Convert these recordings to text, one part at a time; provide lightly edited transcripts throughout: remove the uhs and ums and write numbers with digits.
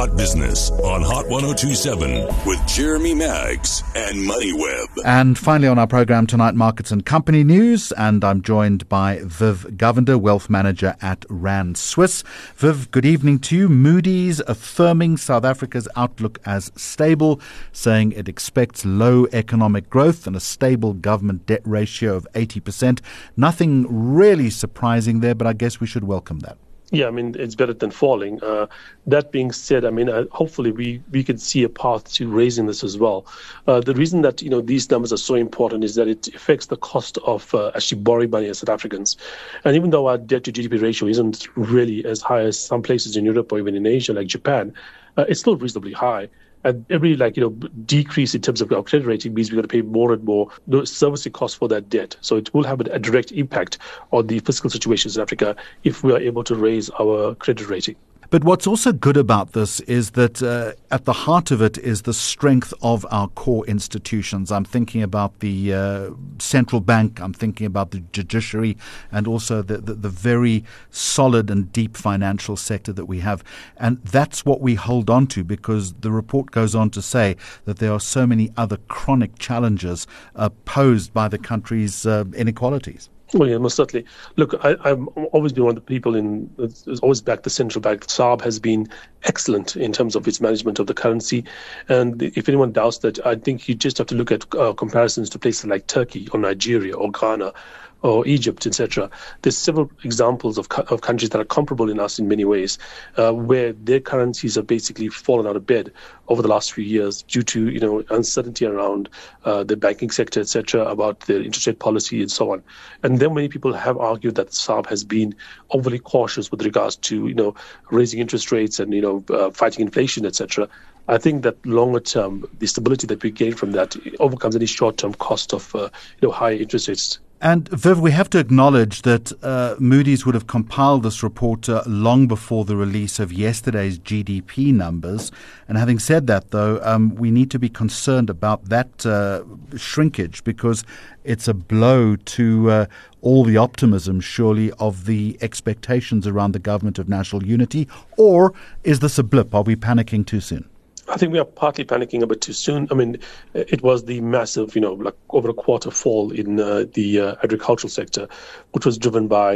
Hot Business on Hot 102.7 with Jeremy Maggs and MoneyWeb. And finally on our program tonight, markets and company news. And I'm joined by Viv Govender, Wealth Manager at Rand Swiss. Viv, good evening to you. Moody's affirming South Africa's outlook as stable, saying it expects low economic growth and a stable government debt ratio of 80%. Nothing really surprising there, but I guess we should welcome that. Yeah, I mean, it's better than falling. That being said, I mean, hopefully we can see a path to raising this as well. The reason that, these numbers are so important is that it affects the cost of actually borrowing money as South Africans. And even though our debt to GDP ratio isn't really as high as some places in Europe or even in Asia, like Japan, it's still reasonably high. And every decrease in terms of our credit rating means we're going to pay more and more servicing costs for that debt. So it will have a direct impact on the fiscal situation in South Africa if we are able to raise our credit rating. But what's also good about this is that at the heart of it is the strength of our core institutions. I'm thinking about the central bank, I'm thinking about the judiciary, and also the very solid and deep financial sector that we have. And that's what we hold on to, because the report goes on to say that there are so many other chronic challenges posed by the country's inequalities. Well, yeah, most certainly. Look, I've always been one of the people who's always backed the central bank. SARB has been excellent in terms of its management of the currency. And if anyone doubts that, I think you just have to look at comparisons to places like Turkey or Nigeria or Ghana or Egypt, etc. There's several examples of countries that are comparable in us in many ways, where their currencies have basically fallen out of bed over the last few years due to uncertainty around the banking sector, etc., about their interest rate policy and so on. And then many people have argued that SARB has been overly cautious with regards to raising interest rates and fighting inflation, etc. I think that longer term, the stability that we gain from that overcomes any short term cost of higher interest rates. And Viv, we have to acknowledge that Moody's would have compiled this report long before the release of yesterday's GDP numbers. And having said that, though, we need to be concerned about that shrinkage, because it's a blow to all the optimism, surely, of the expectations around the government of national unity. Or is this a blip? Are we panicking too soon? I think we are partly panicking a bit too soon. I mean, it was the massive, over a quarter fall in the agricultural sector, which was driven by,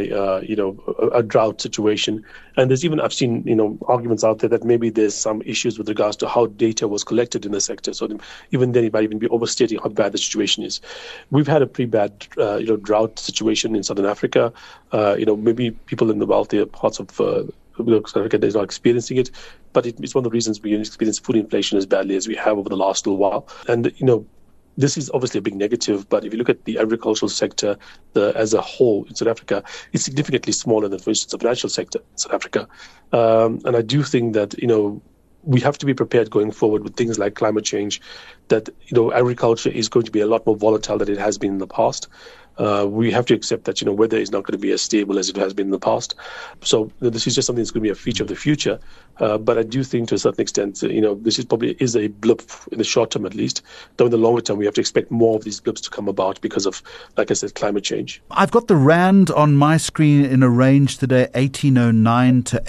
a drought situation. And I've seen, arguments out there that maybe there's some issues with regards to how data was collected in the sector. So even then, it might even be overstating how bad the situation is. We've had a pretty bad, drought situation in Southern Africa. Maybe people in the wealthier parts of South Africa is not experiencing it, but it's one of the reasons we experience food inflation as badly as we have over the last little while. And, this is obviously a big negative, but if you look at the agricultural sector as a whole in South Africa, it's significantly smaller than, for instance, the financial sector in South Africa. And I do think that, we have to be prepared going forward with things like climate change, that, agriculture is going to be a lot more volatile than it has been in the past. We have to accept that, weather is not going to be as stable as it has been in the past. So this is just something that's going to be a feature of the future. But I do think to a certain extent, this is a blip in the short term, at least. Though in the longer term, we have to expect more of these blips to come about because of, like I said, climate change. I've got the Rand on my screen in a range today, 1809 to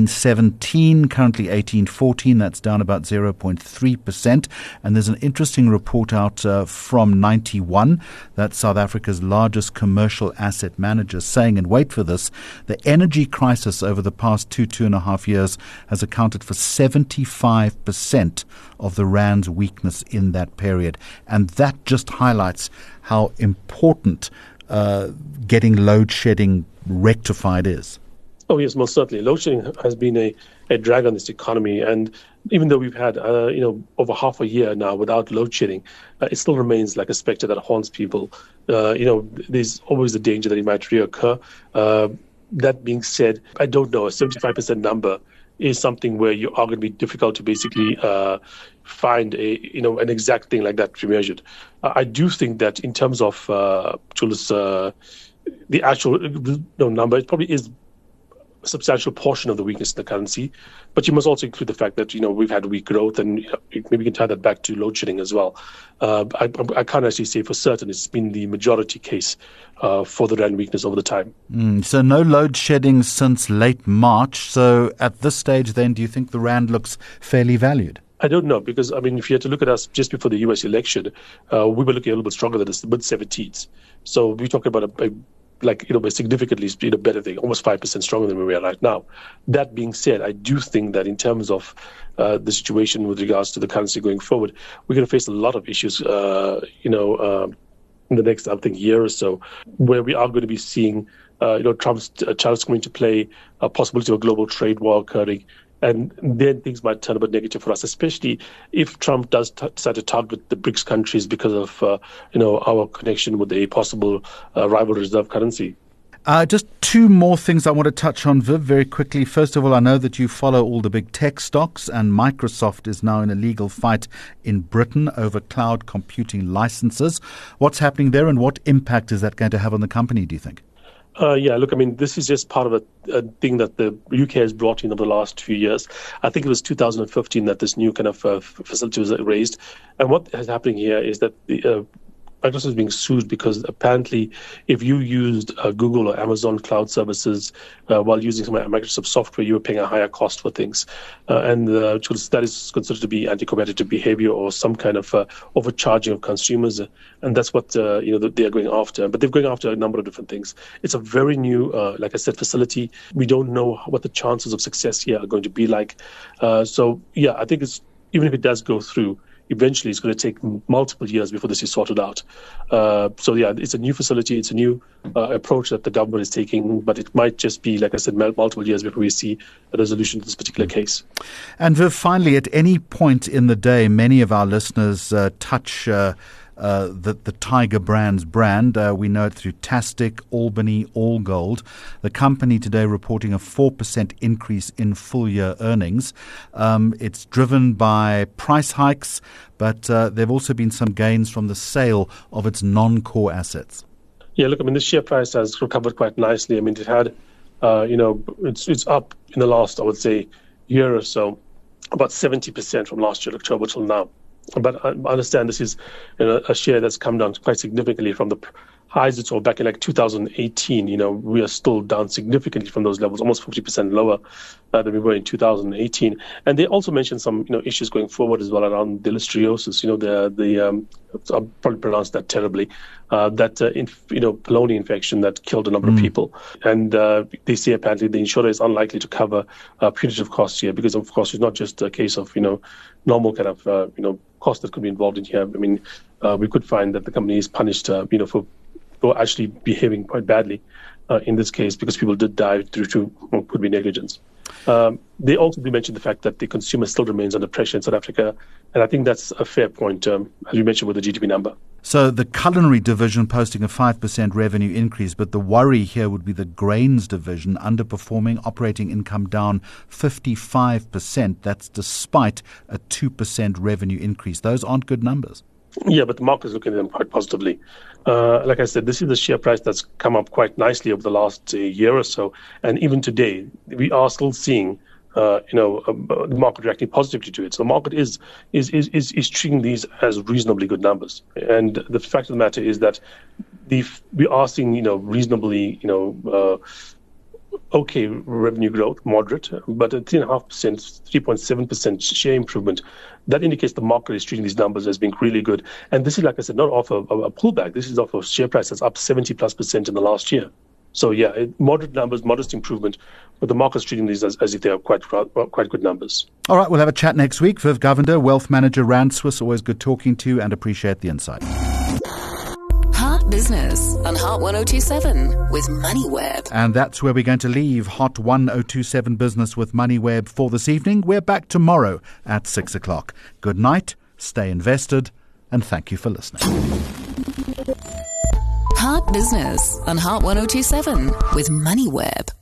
1817, currently 1814. That's down about 0.3%. And there's an interesting report out from 91, that's South Africa's largest commercial asset managers, saying, and wait for this, the energy crisis over the past 2.5 years has accounted for 75% of the Rand's weakness in that period. And that just highlights how important getting load shedding rectified is. Oh, yes, most certainly. Load shedding has been a drag on this economy. And even though we've had, over half a year now without load shedding, it still remains like a specter that haunts people. There's always the danger that it might reoccur. That being said, I don't know, a 75% number is something where you are going to be difficult to basically find an exact thing like that to be measured. I do think that in terms of Julius, the actual number, it probably is substantial portion of the weakness in the currency. But you must also include the fact that, we've had weak growth, and maybe we can tie that back to load shedding as well. I can't actually say for certain it's been the majority case for the rand weakness over the time. So no load shedding since late March. So at this stage then, do you think the rand looks fairly valued? I don't know, because, if you had to look at us just before the US election, we were looking a little bit stronger than the mid-17s. So we're talking about a significantly better thing, almost 5% stronger than we are right now. That being said, I do think that in terms of the situation with regards to the currency going forward, we're going to face a lot of issues, in the next, year or so, where we are going to be seeing, Trump's challenge coming to play, a possibility of a global trade war occurring. And then things might turn a bit negative for us, especially if Trump does decide to target the BRICS countries because of, our connection with a possible rival reserve currency. Just two more things I want to touch on, Viv, very quickly. First of all, I know that you follow all the big tech stocks, and Microsoft is now in a legal fight in Britain over cloud computing licenses. What's happening there, and what impact is that going to have on the company, do you think? This is just part of a thing that the UK has brought in over the last few years. I think it was 2015 that this new kind of facility was raised. And what is happening here is that Microsoft is being sued because apparently if you used Google or Amazon cloud services while using some Microsoft software, you were paying a higher cost for things. And that is considered to be anti-competitive behavior or some kind of overcharging of consumers. And that's what they are going after. But they're going after a number of different things. It's a very new, like I said, facility. We don't know what the chances of success here are going to be like. I think even if it does go through, eventually it's going to take multiple years before this is sorted out. It's a new facility. It's a new approach that the government is taking, but it might just be, like I said, multiple years before we see a resolution to this particular case. And Viv, finally, at any point in the day, many of our listeners touch the Tiger Brands brand. We know it through Tastic, Albany, Allgold. The company today reporting a 4% increase in full-year earnings. It's driven by price hikes, but there have also been some gains from the sale of its non-core assets. Yeah, look, the share price has recovered quite nicely. It had, it's up in the last, I would say, year or so, about 70% from last year, October till now. But I understand this is a share that's come down quite significantly from the highs it saw back in 2018. We are still down significantly from those levels, almost 50% lower than we were in 2018. And they also mentioned some issues going forward as well around the listeriosis. I'll probably pronounce that terribly. Pneumonia infection that killed a number of people. And they say apparently the insurer is unlikely to cover punitive costs here because, of course, it's not just a case of normal kind of costs that could be involved in here. We could find that the company is punished for actually behaving quite badly in this case because people did die due to what could be negligence. They also do mention the fact that the consumer still remains under pressure in South Africa, and I think that's a fair point, as you mentioned with the GDP number. So the culinary division posting a 5% revenue increase, but the worry here would be the grains division underperforming, operating income down 55%. That's despite a 2% revenue increase. Those aren't good numbers. Yeah, but the market is looking at them quite positively. Like I said, this is the share price that's come up quite nicely over the last year or so. And even today, we are still seeing, the market reacting positively to it. So the market is treating these as reasonably good numbers. And the fact of the matter is that we are seeing, reasonably, okay revenue growth, moderate, but a 3.5%, 3.7% share improvement. That indicates the market is treating these numbers as being really good. And this is, like I said, not off a pullback. This is off a share price that's up 70+% in the last year. So, moderate numbers, modest improvement, but the market's treating these as if they are quite good numbers. All right, we'll have a chat next week. Viv Govender, Wealth Manager, Rand Swiss. Always good talking to you and appreciate the insight. Heart Business on Heart 1027 with MoneyWeb. And that's where we're going to leave Hot 1027 Business with MoneyWeb for this evening. We're back tomorrow at 6 o'clock. Good night, stay invested, and thank you for listening. Heart Business on Heart 1027 with MoneyWeb.